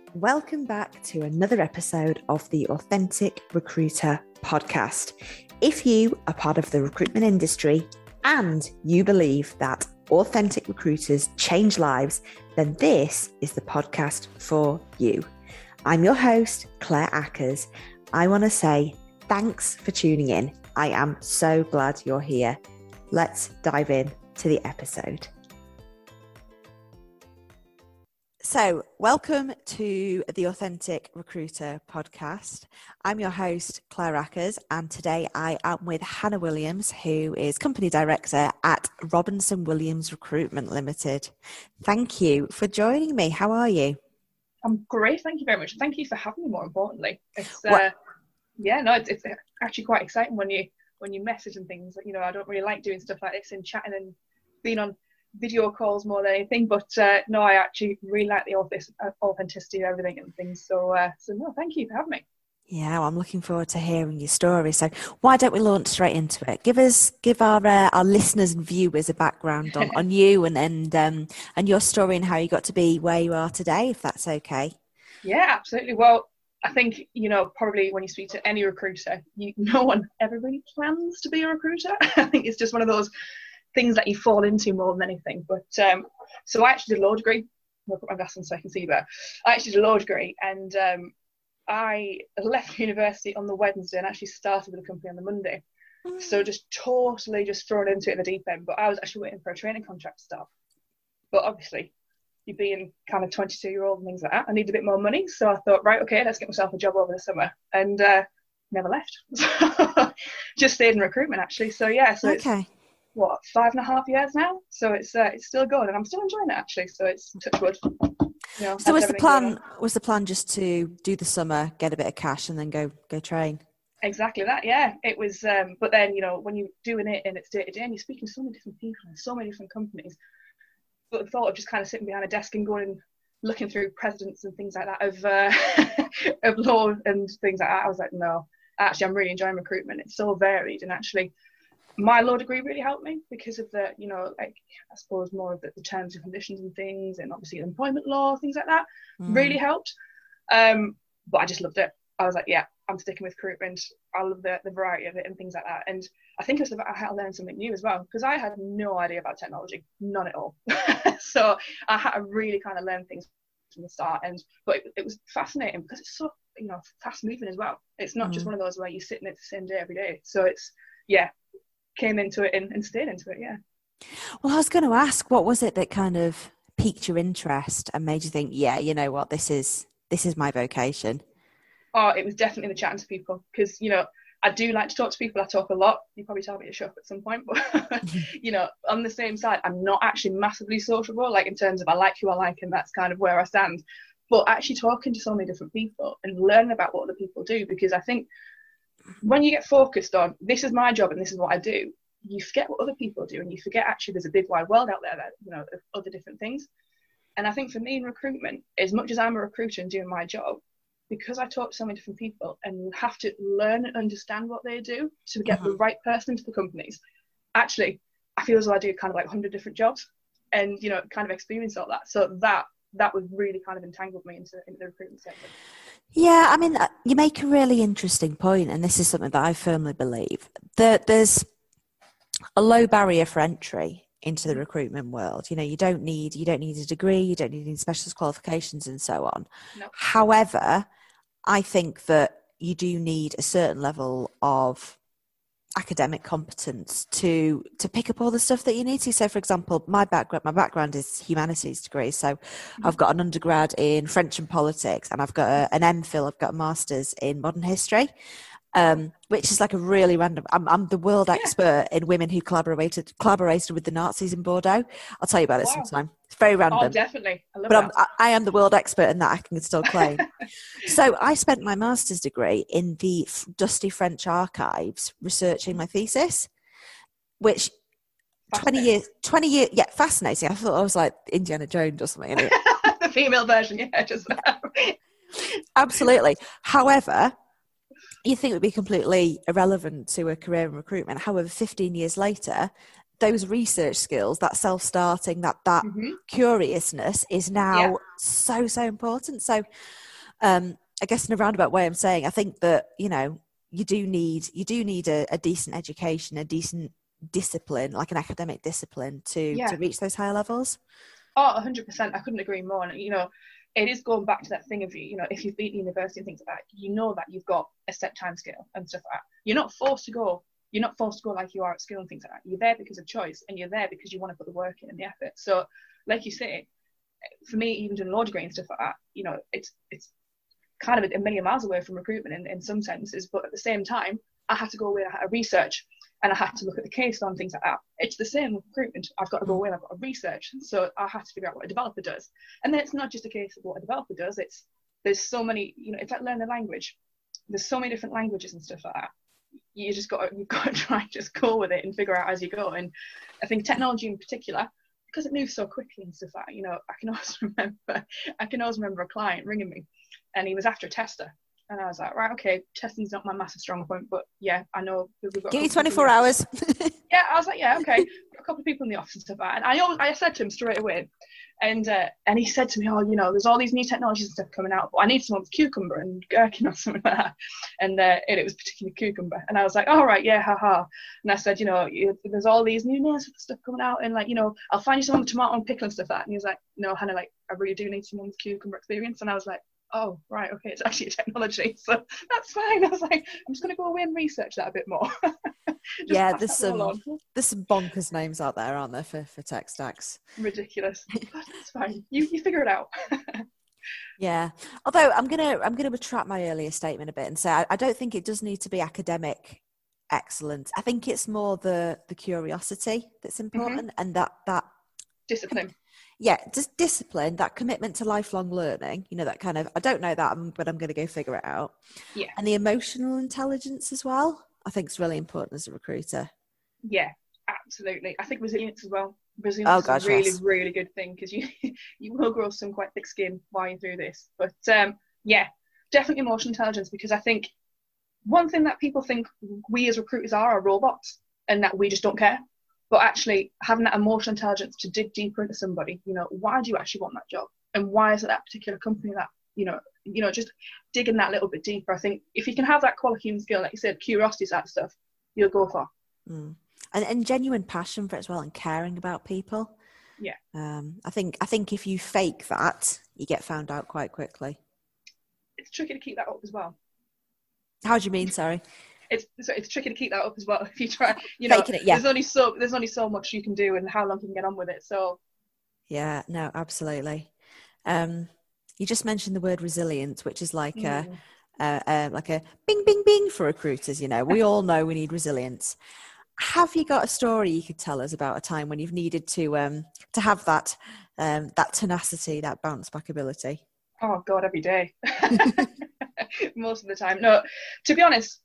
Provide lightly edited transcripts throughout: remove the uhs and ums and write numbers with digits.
Welcome back to another episode of the Authentic Recruiter podcast. If you are part of the recruitment industry and you believe that authentic recruiters change lives, then this is the podcast for you. I'm your host, Claire Ackers. I want to say thanks for tuning in. I am so glad you're here. Let's dive in to the episode. So, welcome to the Authentic Recruiter podcast. I'm your host, Claire Ackers, and today I am with Hannah Williams, who is Company Director at Robinson Williams Recruitment Limited. Thank you for joining me. How are you? I'm great, thank you very much. Thank you for having me, more importantly. It's actually quite exciting when you message and things. You know, I don't really like doing stuff like this and chatting and being on video calls more than anything, but no, I actually really like the authenticity of everything and things. So no, thank you for having me. Yeah, well, I'm looking forward to hearing your story. So why don't we launch straight into it? Give our listeners and viewers a background on you and your story and how you got to be where you are today, if that's okay. Yeah, absolutely. Well, I think, you know, probably when you speak to any recruiter, no one ever really plans to be a recruiter. I think it's just one of those things that you fall into more than anything. But so I actually did a law degree. I'll put my glass on so I can see better. I actually did a law degree, and I left university on the Wednesday and actually started with the company on the Monday. So just totally just thrown into it in the deep end. But I was actually waiting for a training contract to start. But obviously, you being kind of 22-year-old and things like that, I needed a bit more money. So I thought, right, okay, let's get myself a job over the summer. And never left. Just stayed in recruitment, actually. So yeah, so okay. It's 5.5 years now, so it's still going, and I'm still enjoying it actually. So it's touch wood. You know, so was the plan just to do the summer, get a bit of cash, and then go train? Exactly that. Yeah, it was. But then, you know, when you're doing it and it's day to day, and you're speaking to so many different people and so many different companies, but the thought of just kind of sitting behind a desk and going and looking through precedents and things like that of law and things like that, I was like, no, actually, I'm really enjoying recruitment. It's so varied, and actually, my law degree really helped me because of the, you know, like, I suppose more of the terms and conditions and things, and obviously employment law, things like that really helped. But I just loved it. I was like, yeah, I'm sticking with recruitment. I love the variety of it and things like that. And I think it's about I had to learn something new as well, because I had no idea about technology, none at all. So I had to really kind of learn things from the start. But it was fascinating because it's so, you know, fast moving as well. It's not just one of those where you sit in it the same day every day. So it's, yeah, came into it and stayed into it. Yeah. Well, I was going to ask, what was it that kind of piqued your interest and made you think, yeah, you know what, this is my vocation? Oh, it was definitely the chatting to people, because, you know, I do like to talk to people. I talk a lot. You probably tell me to shut up at some point, but you know, on the same side, I'm not actually massively sociable, like in terms of I like who I like, and that's kind of where I stand. But actually talking to so many different people and learning about what other people do, because I think when you get focused on this is my job and this is what I do, you forget what other people do, and you forget actually there's a big wide world out there that, you know, of other different things. And I think for me in recruitment, as much as I'm a recruiter and doing my job, because I talk to so many different people and have to learn and understand what they do to get the right person into the companies, actually I feel as though I do kind of like 100 different jobs and, you know, kind of experience all that. So that would really kind of entangled me into the recruitment sector. Yeah, I mean, you make a really interesting point, and this is something that I firmly believe, that there's a low barrier for entry into the recruitment world. You know, you don't need a degree, you don't need any specialist qualifications and so on. No. However, I think that you do need a certain level of academic competence to pick up all the stuff that you need to. So, for example, my background is humanities degree. So I've got an undergrad in French and politics, and I've got an MPhil, I've got a master's in modern history. Which is like a really random. I'm the world expert in women who collaborated with the Nazis in Bordeaux. I'll tell you about it sometime. It's very random. Oh, definitely. I love but that. I am the world expert in that. I can still claim. So I spent my master's degree in the dusty French archives researching my thesis, which 20 years, yeah, fascinating. I thought I was like Indiana Jones or something. The female version, yeah, just absolutely. However, you think it would be completely irrelevant to a career in recruitment. However, 15 years later, those research skills, that self-starting, that curiousness is now so important. So I guess in a roundabout way, I'm saying I think that, you know, you do need a decent education, a decent discipline, like an academic discipline to reach those higher levels. Oh, 100%. I couldn't agree more. And, you know, it is going back to that thing of, you know, if you've been to university and things like that, you know that you've got a set time scale and stuff like that. You're not forced to go like you are at school and things like that. You're there because of choice, and you're there because you want to put the work in and the effort. So, like you say, for me, even doing law degree and stuff like that, you know, it's kind of a million miles away from recruitment in some senses, but at the same time, I had to go away and I had to research, and I had to look at the case law and things like that. It's the same with recruitment. I've got to go away and I've got to research. So I have to figure out what a developer does. And then it's not just a case of what a developer does. There's so many, you know, it's like learning a language. There's so many different languages and stuff like that. You've got to try and just go with it and figure out as you go. And I think technology in particular, because it moves so quickly and stuff like that, you know, I can always remember a client ringing me, and he was after a tester. And I was like, right, okay, testing's not my massive strong point, but yeah, I know we've got. Give me 24 hours. Yeah, I was like, yeah, okay. Got a couple of people in the office and stuff like that. And I said to him straight away, and he said to me, oh, you know, there's all these new technologies and stuff coming out, but I need someone with Cucumber and Gherkin or something like that. And it was particularly Cucumber. And I was like, all right, yeah, haha. And I said, you know, there's all these new names of stuff coming out, and like, you know, I'll find you someone with tomato and pickle and stuff like that. And he was like, no, Hannah, like, I really do need someone with Cucumber experience. And I was like, oh, right, okay, it's actually a technology, so that's fine. I was like, I'm just going to go away and research that a bit more. Yeah, there's some bonkers names out there, aren't there, for tech stacks? Ridiculous. But that's fine. You figure it out. Yeah. Although I'm gonna retract my earlier statement a bit and say I don't think it does need to be academic excellence. I think it's more the curiosity that's important, and that discipline. Yeah, just discipline, that commitment to lifelong learning, you know, that kind of, I don't know that, but I'm going to go figure it out. Yeah. And the emotional intelligence as well, I think is really important as a recruiter. Yeah, absolutely. I think resilience as well. Resilience is a really, really good thing, because you will grow some quite thick skin while you're through this. But yeah, definitely emotional intelligence, because I think one thing that people think we as recruiters are robots and that we just don't care. But actually having that emotional intelligence to dig deeper into somebody, you know, why do you actually want that job? And why is it that particular company that, you know, just digging that little bit deeper. I think if you can have that quality and skill, like you said, curiosity is that stuff, you'll go far. And genuine passion for it as well, and caring about people. Yeah. I think if you fake that, you get found out quite quickly. It's tricky to keep that up as well. How do you mean? Sorry. It's tricky to keep that up as well. If you try, you know, faking it, yeah. There's only so much you can do and how long you can get on with it. So yeah, no, absolutely. You just mentioned the word resilience, which is like a bing bing bing for recruiters. You know, we all know we need resilience. Have you got a story you could tell us about a time when you've needed to have that tenacity, that bounce back ability? Oh God, every day. Most of the time. No, to be honest,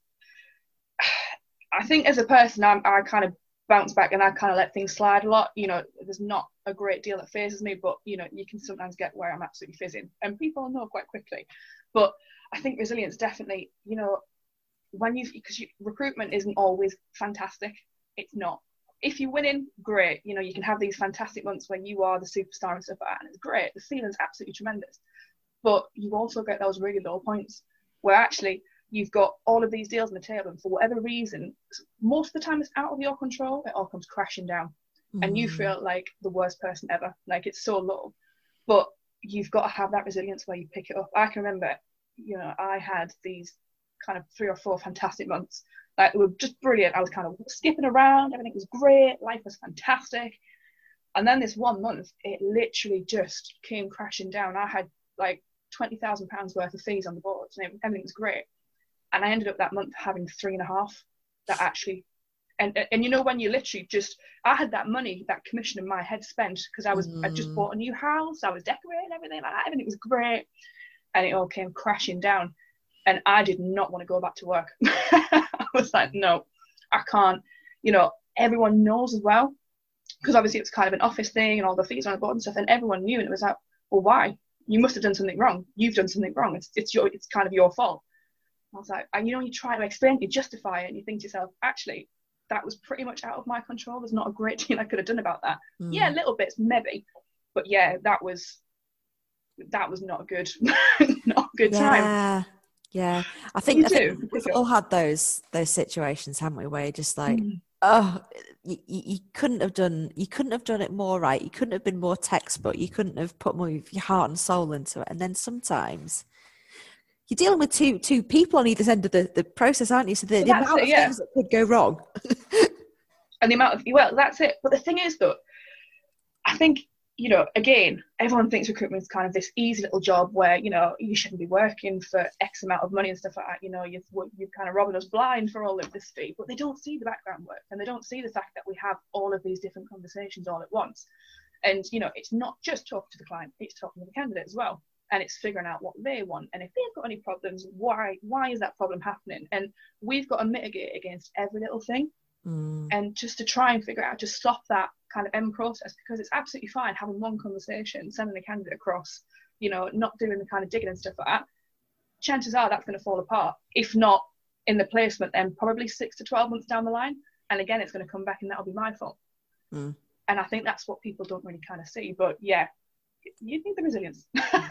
I think as a person, I kind of bounce back and I kind of let things slide a lot. You know, there's not a great deal that phases me, but you know, you can sometimes get where I'm absolutely fizzing, and people know quite quickly. But I think resilience definitely, you know, because recruitment isn't always fantastic. It's not. If you're winning, great. You know, you can have these fantastic months when you are the superstar and stuff like that, and it's great. The feeling's absolutely tremendous. But you also get those really low points where actually you've got all of these deals on the table, and for whatever reason, most of the time it's out of your control, it all comes crashing down. And you feel like the worst person ever. Like, it's so low. But you've got to have that resilience where you pick it up. I can remember, you know, I had these kind of 3 or 4 fantastic months. Like, they were just brilliant. I was kind of skipping around. Everything was great. Life was fantastic. And then this one month, it literally just came crashing down. I had like £20,000 worth of fees on the boards, and everything was great. And I ended up that month having 3.5 that actually, and you know, when you literally just, I had that money, that commission in my head spent, because I just bought a new house, I was decorating everything like that, everything was great, and it all came crashing down, and I did not want to go back to work. I was like, no, I can't. You know, everyone knows as well, because obviously it's kind of an office thing and all the fees on the board and stuff, and everyone knew, and it was like, well, why? You must have done something wrong. You've done something wrong. It's kind of your fault. I was like, and you know, you try to explain, you justify it, and you think to yourself, actually, that was pretty much out of my control. There's not a great deal I could have done about that. Yeah, little bits maybe, but yeah, that was not a good not a good time. Yeah, I think we've all up. had those situations, haven't we, where you're just like, oh, you couldn't have done it more right. You couldn't have been more textbook. You couldn't have put more of your heart and soul into it. And then sometimes you're dealing with two people on either end of the process, aren't you? So the amount of things that could go wrong. And the amount of, well, that's it. But the thing is, though, I think, you know, again, everyone thinks recruitment is kind of this easy little job where, you know, you shouldn't be working for X amount of money and stuff like that. You know, you're kind of robbing us blind for all of this fee. But they don't see the background work, and they don't see the fact that we have all of these different conversations all at once. And, you know, it's not just talking to the client, it's talking to the candidate as well. And it's figuring out what they want. And if they've got any problems, why is that problem happening? And we've got to mitigate against every little thing. And just to try and figure out, just stop that kind of end process, because it's absolutely fine having one conversation, sending a candidate across, you know, not doing the kind of digging and stuff like that. Chances are that's going to fall apart. If not in the placement, then probably 6 to 12 months down the line. And again, it's going to come back and that'll be my fault. And I think that's what people don't really kind of see. But yeah, you need the resilience.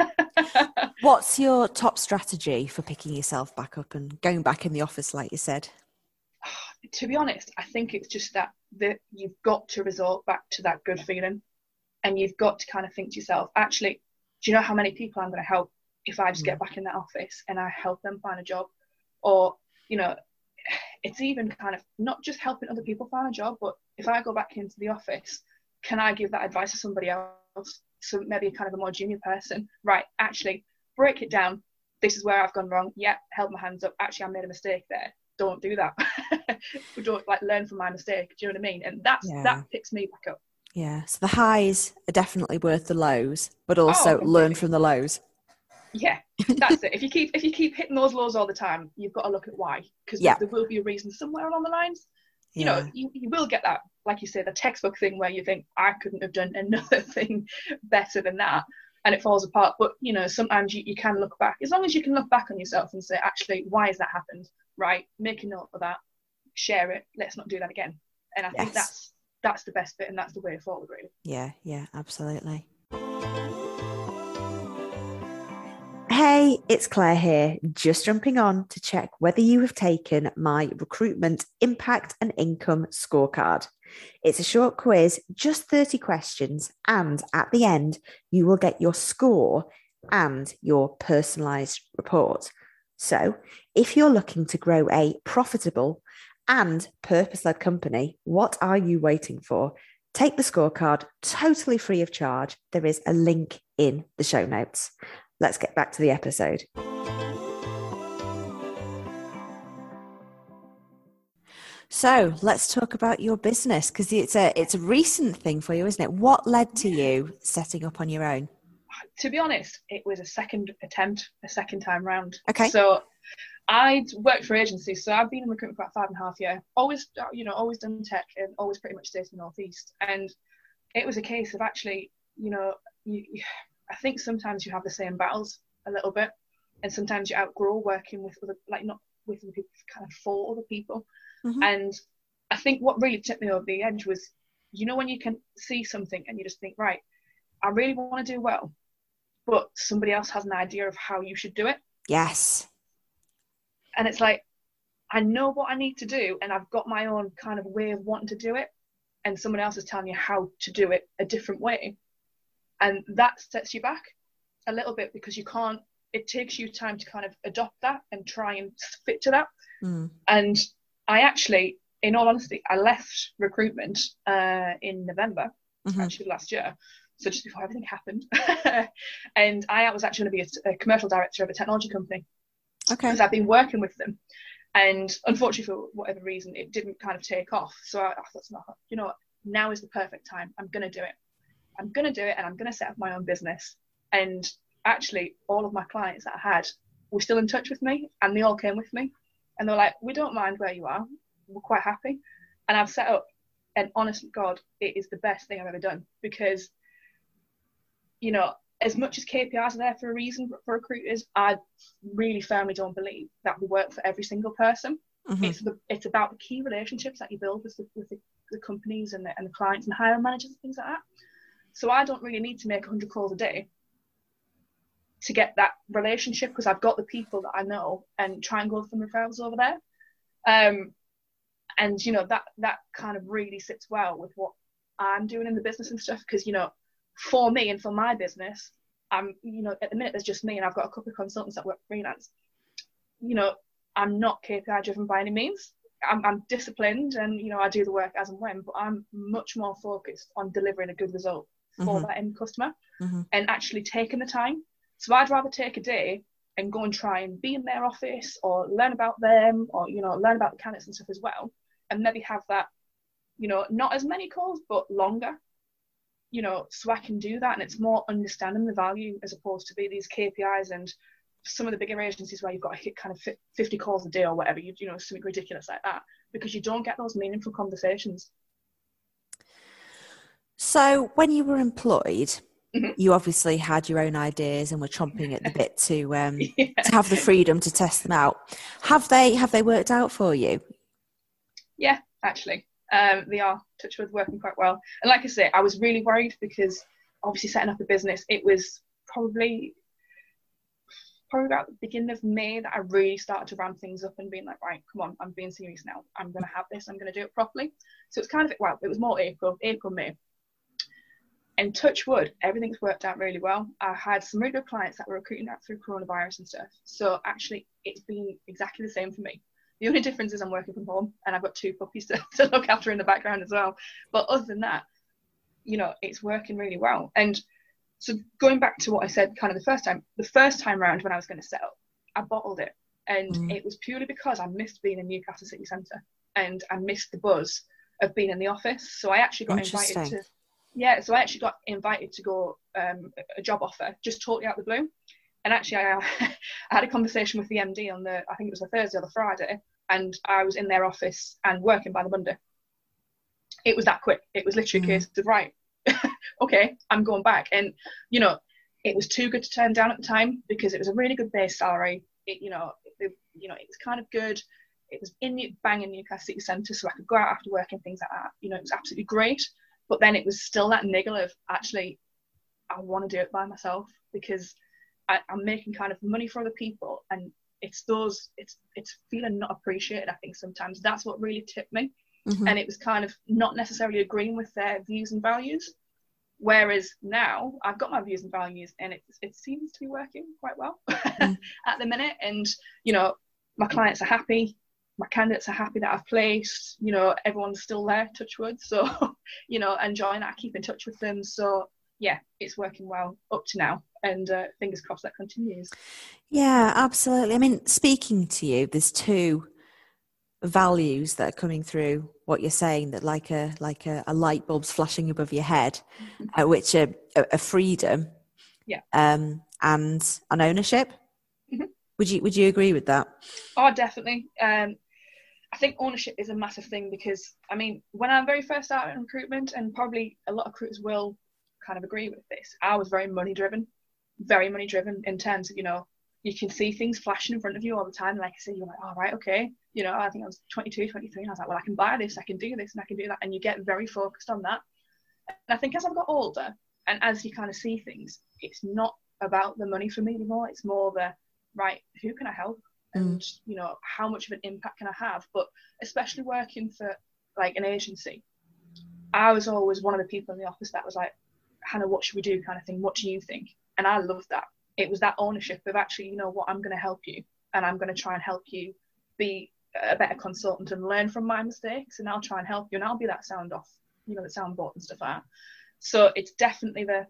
What's your top strategy for picking yourself back up and going back in the office, like you said? To be honest, I think it's just that you've got to resort back to that good feeling, and you've got to kind of think to yourself, actually, do you know how many people I'm going to help if I just get back in that office and I help them find a job? Or, you know, it's even kind of not just helping other people find a job, but if I go back into the office, can I give that advice to somebody else? So maybe kind of a more junior person, right, actually break it down. This is where I've gone wrong. Yeah, held my hands up. Actually, I made a mistake there. Don't do that. We don't learn from my mistake. Do you know what I mean? And that picks me back up. Yeah. So the highs are definitely worth the lows, but also learn from the lows. Yeah, that's it. If you keep hitting those lows all the time, you've got to look at why, because there will be a reason somewhere along the lines. You know, you will get that, like you say, the textbook thing where you think, I couldn't have done another thing better than that, and it falls apart. But, you know, sometimes you can look back. As long as you can look back on yourself and say, actually, why has that happened? Right, make a note of that, share it, let's not do that again. And I think that's the best bit, and that's the way forward, really. Yeah, absolutely. Hey, it's Claire here, just jumping on to check whether you have taken my recruitment impact and income scorecard. It's a short quiz, just 30 questions, and at the end, you will get your score and your personalised report. So if you're looking to grow a profitable and purpose-led company, what are you waiting for? Take the scorecard totally free of charge. There is a link in the show notes. Let's get back to the episode. So let's talk about your business, because it's a recent thing for you, isn't it? What led to you setting up on your own? To be honest, it was a second time round. Okay. So I'd worked for agencies, so I've been in recruitment for about 5.5 years. Always done tech, and always pretty much stayed in the Northeast. And it was a case of actually, you know, I think sometimes you have the same battles a little bit, and sometimes you outgrow working with other, not with other people, kind of for other people. And I think what really tipped me over the edge was, you know, when you can see something and you just think, right, I really want to do well, but somebody else has an idea of how you should do it. Yes. And it's like, I know what I need to do, and I've got my own kind of way of wanting to do it, and someone else is telling you how to do it a different way. And that sets you back a little bit, because it takes you time to kind of adopt that and try and fit to that. And I actually, in all honesty, I left recruitment in November, actually last year. So just before everything happened. And I was actually going to be a commercial director of a technology company. Okay. Because I've been working with them. And unfortunately, for whatever reason, it didn't kind of take off. So I thought, you know what, now is the perfect time. I'm going to do it. I'm going to do it, and I'm going to set up my own business. And actually, all of my clients that I had were still in touch with me, and they all came with me. And they were like, we don't mind where you are. We're quite happy. And I've set up, and honestly, God, it is the best thing I've ever done, because, you know, as much as KPIs are there for a reason for recruiters, I really firmly don't believe that we work for every single person. Mm-hmm. It's about the key relationships that you build with the companies and the clients and hiring managers and things like that. So I don't really need to make 100 calls a day to get that relationship, because I've got the people that I know and try and go from referrals over there. And that kind of really sits well with what I'm doing in the business and stuff, because for me and for my business, I'm at the minute there's just me and I've got a couple of consultants that work freelance. I'm not KPI driven by any means. I'm disciplined and I do the work as and when, but I'm much more focused on delivering a good result for that end customer and actually taking the time. So I'd rather take a day and go and try and be in their office or learn about them, or learn about the candidates and stuff as well, and maybe have that not as many calls but longer, so I can do that, and it's more understanding the value as opposed to be these KPIs and some of the bigger agencies where you've got to hit kind of 50 calls a day or whatever, something ridiculous like that, because you don't get those meaningful conversations. So when you were employed, you obviously had your own ideas and were chomping at the bit to have the freedom to test them out. Have they worked out for you? Yeah, actually. They are, touch wood, working quite well. And like I say, I was really worried because obviously setting up a business, it was probably about the beginning of May that I really started to ramp things up and being like, right, come on, I'm being serious now. I'm going to have this. I'm going to do it properly. So it's kind of, it was more April, May. And touch wood, everything's worked out really well. I had some really good clients that were recruiting that through coronavirus and stuff. So actually, it's been exactly the same for me. The only difference is I'm working from home and I've got 2 puppies to look after in the background as well. But other than that, it's working really well. And so going back to what I said kind of the first time round when I was going to set up, I bottled it. And it was purely because I missed being in Newcastle City Centre and I missed the buzz of being in the office. So I actually got invited to go a job offer, just totally out of the blue. And actually I had a conversation with the MD on I think it was the Thursday or the Friday, and I was in their office and working by the Monday. It was that quick. It was literally a case of, right, okay, I'm going back. And it was too good to turn down at the time because it was a really good base salary. It was kind of good. It was bang in Newcastle City Centre, so I could go out after work and things like that. It was absolutely great. But then it was still that niggle of, actually, I want to do it by myself because I'm making kind of money for other people, and it's feeling not appreciated. I think sometimes that's what really tipped me. And it was kind of not necessarily agreeing with their views and values. Whereas now I've got my views and values, and it seems to be working quite well at the minute. And my clients are happy, my candidates are happy that I've placed. Everyone's still there, touch wood. So enjoying that, I keep in touch with them. So yeah, it's working well up to now, and fingers crossed that continues. Yeah, absolutely. I mean, speaking to you, there's 2 values that are coming through what you're saying, that like a light bulb's flashing above your head, which are a freedom, and an ownership. Would you agree with that? Oh, definitely. I think ownership is a massive thing because, I mean, when I very first started in recruitment, and probably a lot of recruiters will kind of agree with this, I was very money driven in terms of, you can see things flashing in front of you all the time. Like I said, you're like, oh, right, okay. I think I was 22, 23, and I was like, well, I can buy this, I can do this, and I can do that. And you get very focused on that. And I think as I've got older, and as you kind of see things, it's not about the money for me anymore. It's more the, right, who can I help? And, how much of an impact can I have? But especially working for like an agency, I was always one of the people in the office that was like, Hannah, what should we do kind of thing? What do you think? And I loved that. It was that ownership of, actually, what, I'm going to help you, and I'm going to try and help you be a better consultant and learn from my mistakes, and I'll try and help you, and I'll be that sound off, the soundboard and stuff like that. So it's definitely the,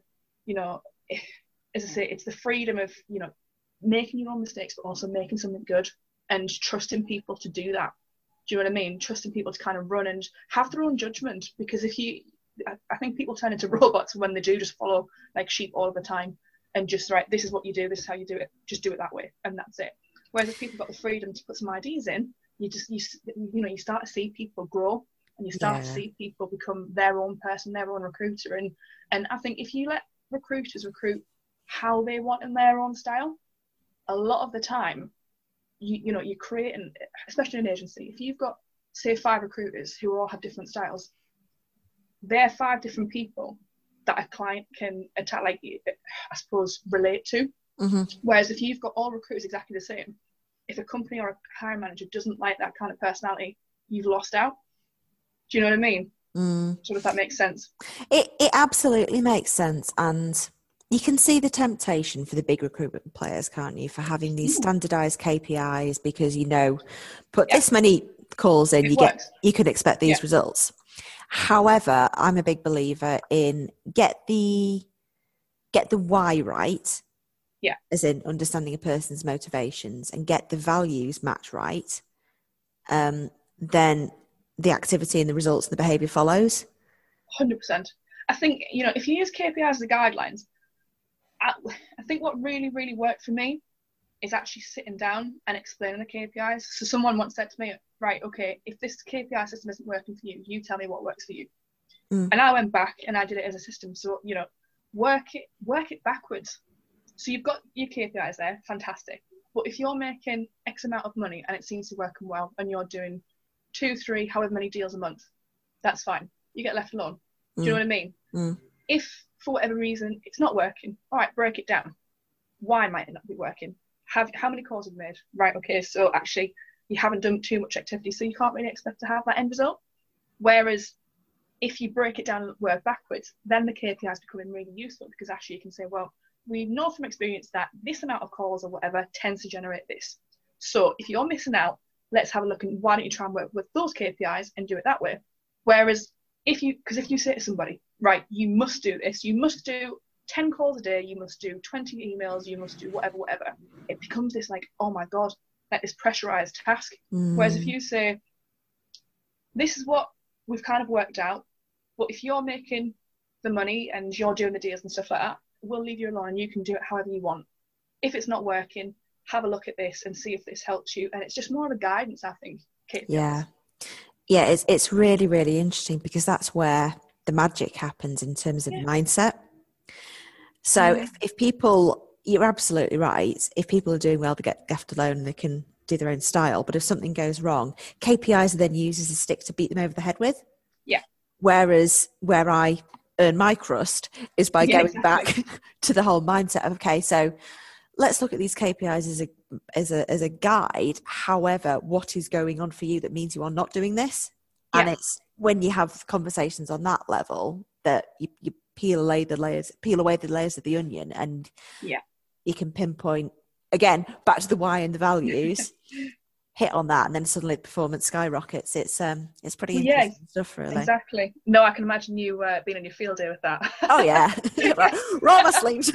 as I say, it's the freedom of, making your own mistakes, but also making something good, and trusting people to do that. Do you know what I mean? Trusting people to kind of run and have their own judgment, because I think people turn into robots when they do just follow like sheep all the time and just, right, this is what you do, this is how you do it, just do it that way, and that's it. Whereas if people got the freedom to put some ideas in, you start to see people grow, and you start to see people become their own person, their own recruiter. And I think if you let recruiters recruit how they want in their own style, a lot of the time you're creating, especially in an agency, if you've got, say, 5 recruiters who all have different styles, they're 5 different people that a client can attack, like, I suppose, relate to. Mm-hmm. Whereas if you've got all recruiters exactly the same, if a company or a hiring manager doesn't like that kind of personality, you've lost out. Do you know what I mean? So if that makes sense. It absolutely makes sense. And you can see the temptation for the big recruitment players, can't you, for having these standardized KPIs, because, put this many calls in, you can expect these results. However, I'm a big believer in get the why right. Yeah. As in understanding a person's motivations, and get the values match right. Then the activity and the results and the behaviour follows. 100%. I think, if you use KPIs as the guidelines, I think what really, really worked for me is actually sitting down and explaining the KPIs. So someone once said to me, right, okay, if this KPI system isn't working for you, you tell me what works for you. And I went back and I did it as a system. So, work it backwards. So you've got your KPIs there, fantastic. But if you're making X amount of money and it seems to be working well, and you're doing 2, 3, however many deals a month, that's fine. You get left alone. Do you know what I mean? If for whatever reason it's not working, all right, break it down. Why might it not be working? How many calls have you made? Right, okay, so actually you haven't done too much activity, so you can't really expect to have that end result. Whereas if you break it down and work backwards, then the KPIs becoming really useful, because actually you can say, well, we know from experience that this amount of calls or whatever tends to generate this. So if you're missing out, let's have a look, and why don't you try and work with those KPIs and do it that way? Whereas if you say to somebody, right, you must do this, you must do 10 calls a day, you must do 20 emails, you must do whatever, it becomes this like, oh my God, like this pressurized task. Whereas if you say, this is what we've kind of worked out, but if you're making the money and you're doing the deals and stuff like that, we'll leave you alone and you can do it however you want. If it's not working, have a look at this and see if this helps you. And it's just more of a guidance, I think. KPIs. Yeah, it's really, really interesting, because that's where the magic happens in terms of mindset. So if people, you're absolutely right, if people are doing well, they get left alone and they can do their own style. But if something goes wrong, KPIs are then used as a stick to beat them over the head with. Yeah. Whereas where I earn my crust is by going back to the whole mindset of, okay, so let's look at these KPIs as a guide. However, what is going on for you that means you are not doing this? Yeah. And it's when you have conversations on that level that you peel away the layers of the onion, and you can pinpoint, again, back to the why and the values, hit on that, and then suddenly performance skyrockets. It's pretty interesting stuff, really. Exactly. No, I can imagine you being on your field day with that. Oh yeah. Roll my sleeves.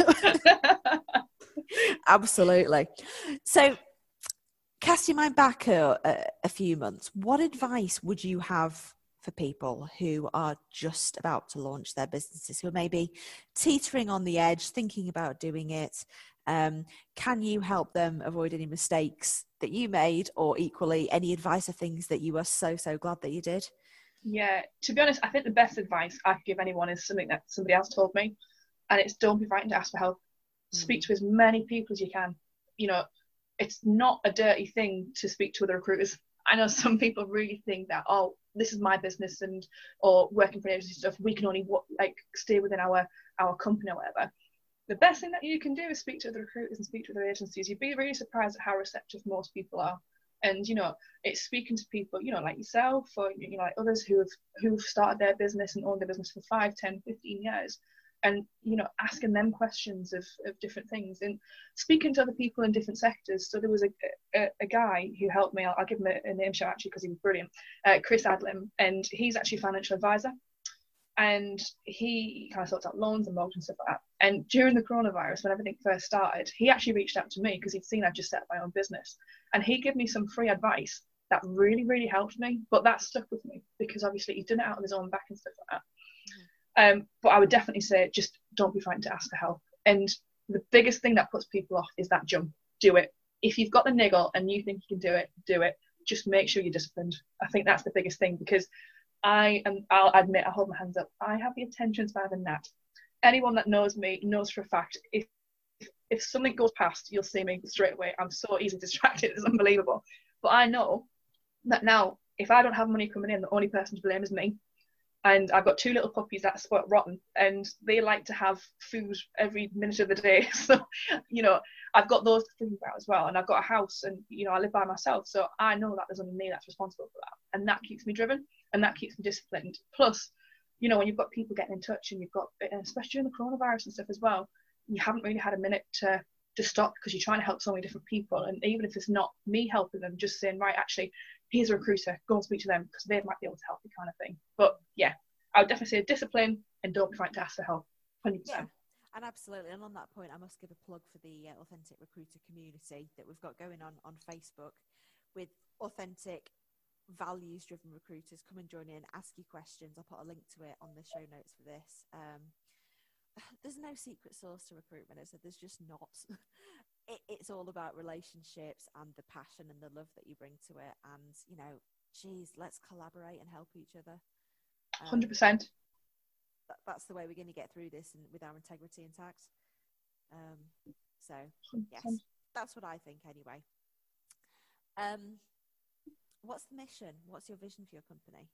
Absolutely. So casting my mind back a few months, what advice would you have for people who are just about to launch their businesses, who are maybe teetering on the edge, thinking about doing it? Can you help them avoid any mistakes that you made, or equally any advice or things that you are so glad that you did? Yeah, to be honest, I think the best advice I could give anyone is something that somebody else told me, and it's don't be frightened to ask for help. Speak to as many people as you can. It's not a dirty thing to speak to other recruiters. I know some people really think that, oh, this is my business, or working for an agency stuff, we can only stay within our company or whatever. The best thing that you can do is speak to other recruiters and speak to other agencies. You'd be really surprised at how receptive most people are. And, it's speaking to people, like yourself, or, like others who've started their business and owned their business for 5, 10, 15 years. And, asking them questions of different things, and speaking to other people in different sectors. So there was a guy who helped me. I'll give him a name shout, actually, because he was brilliant. Chris Adlam, and he's actually a financial advisor. And he kind of sorts out loans and mortgages and stuff like that. And during the coronavirus, when everything first started, he actually reached out to me because he'd seen I'd just set up my own business. And he gave me some free advice that really, really helped me. But that stuck with me because obviously he's done it out of his own back and stuff like that. But I would definitely say just don't be frightened to ask for help. And the biggest thing that puts people off is that jump. Do it. If you've got the niggle and you think you can do it, do it. Just make sure you're disciplined. I think that's the biggest thing, because I'll admit, I hold my hands up, I have the attention span of a gnat. Anyone that knows me knows for a fact, if If something goes past, you'll see me straight away. I'm so easily distracted, it's unbelievable. But I know that now, if I don't have money coming in, the only person to blame is me. And I've got 2 little puppies that spoil rotten, and they like to have food every minute of the day. So, you know, I've got those to think about as well. And I've got a house, and, you know, I live by myself. So I know that there's only me that's responsible for that. And that keeps me driven, and that keeps me disciplined. Plus, you know, when you've got people getting in touch, and you've got, especially during the coronavirus and stuff as well, you haven't really had a minute to stop, because you're trying to help so many different people. And even if it's not me helping them, just saying, right, actually, here's a recruiter, go and speak to them, because they might be able to help you, kind of thing. But yeah, I would definitely say discipline, and don't be frightened to ask for help. 100%. Yeah, and absolutely. And on that point, I must give a plug for the Authentic Recruiter community that we've got going on Facebook, with authentic, values-driven recruiters. Come and join in, ask you questions. I'll put a link to it on the show notes for this. There's no secret sauce to recruitment. There's just not. It's all about relationships and the passion and the love that you bring to it. And, you know, geez, let's collaborate and help each other. 100%. That's the way we're going to get through this, and with our integrity intact. So, 100%. yes, that's what I think anyway. What's the mission? What's your vision for your company?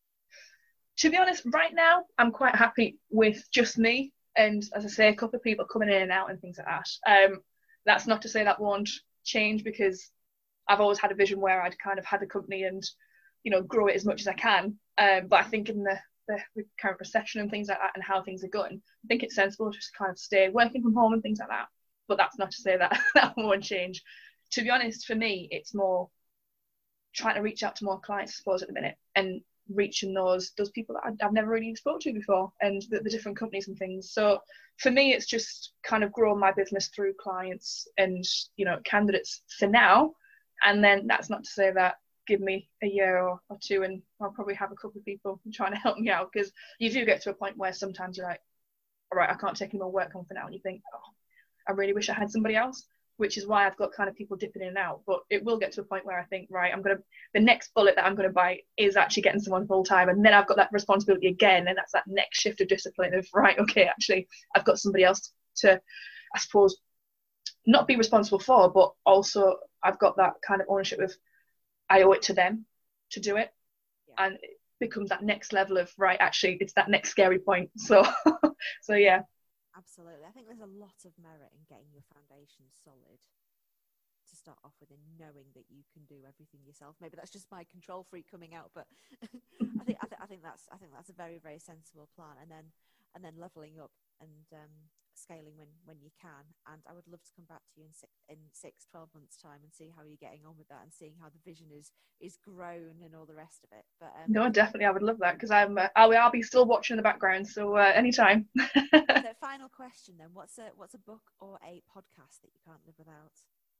To be honest, right now, I'm quite happy with just me. And as I say, a couple of people coming in and out and things like that. That's not to say that won't change, because I've always had a vision where I'd kind of had a company and, you know, grow it as much as I can. But I think in the current recession and things like that, and how things are going, I think it's sensible to just kind of stay working from home and things like that. But that's not to say that that won't change. To be honest, for me, it's more trying to reach out to more clients, I suppose, at the minute, and reaching those people that I've never really spoke to before, and the different companies and things. So for me, it's just kind of growing my business through clients and, you know, candidates for now. And then that's not to say that give me a year or 2 and I'll probably have a couple of people trying to help me out, because you do get to a point where sometimes you're like, all right, I can't take any more work on for now, and you think, oh, I really wish I had somebody else, which is why I've got kind of people dipping in and out. But it will get to a point where I think, right, the next bullet that I'm going to bite is actually getting someone full time. And then I've got that responsibility again. And that's that next shift of discipline of, right, okay, actually, I've got somebody else to, I suppose, not be responsible for, but also I've got that kind of ownership of, I owe it to them to do it. Yeah. And it becomes that next level of, right, actually, it's that next scary point. So, so yeah. Absolutely. I think there's a lot of merit in getting your foundation solid to start off with, and knowing that you can do everything yourself. Maybe that's just my control freak coming out, but I think that's a very, very sensible plan. And then leveling up and scaling when you can. And I would love to come back to you in 6-12 months time and see how you're getting on with that, and seeing how the vision is grown and all the rest of it. But no, definitely, I would love that, because I'll be still watching in the background, so anytime. So final question then, what's a book or a podcast that you can't live without?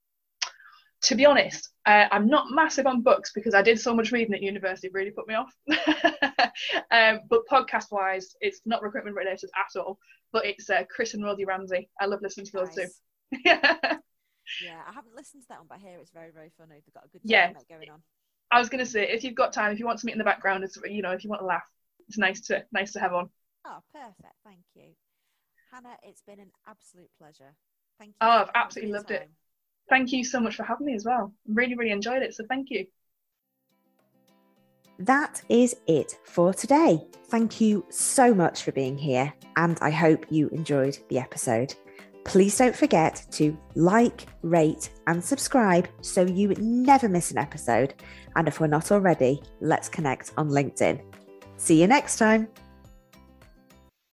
To be honest, I'm not massive on books, because I did so much reading at university, it really put me off. But podcast wise, it's not recruitment related at all, but it's Chris and Rosie Ramsey. I love listening to those two. Yeah, I haven't listened to that one, but I hear it's very, very funny. They've got a good dynamic going on. I was going to say, if you've got time, if you want something in the background, it's, you know, if you want to laugh, it's nice to have on. Oh, perfect. Thank you. Hannah, it's been an absolute pleasure. Thank you. Oh, I've absolutely loved it. Thank you so much for having me as well. Really, really enjoyed it. So thank you. That is it for today. Thank you so much for being here, and I hope you enjoyed the episode. Please don't forget to like, rate, and subscribe so you never miss an episode. And if we're not already, let's connect on LinkedIn. See you next time.